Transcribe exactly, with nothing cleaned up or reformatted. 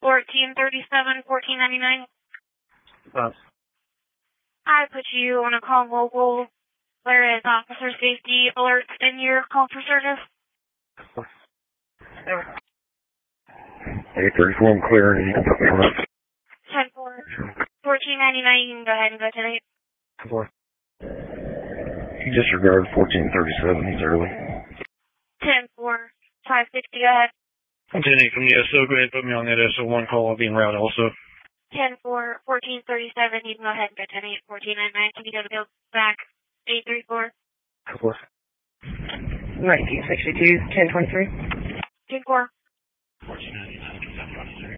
fourteen thirty-seven, fourteen ninety-nine. Uh, I put you on a call local. Where is officer safety alerts in your call for service? eight thirty-four, I'm clear. ten four, fourteen ninety-nine, you can go ahead and go to the four. He disregarded fourteen thirty-seven, he's early. ten four, five sixty, go ahead. I'm ten eight from the S O, go ahead and put me on that S O one call, I'll be en route also. ten four, fourteen thirty-seven, you can go ahead and go ten eight, fourteen ninety-nine, can you go to go back eight three four? four. nineteen sixty-two, ten twenty-three. ten four. fourteen ninety-nine.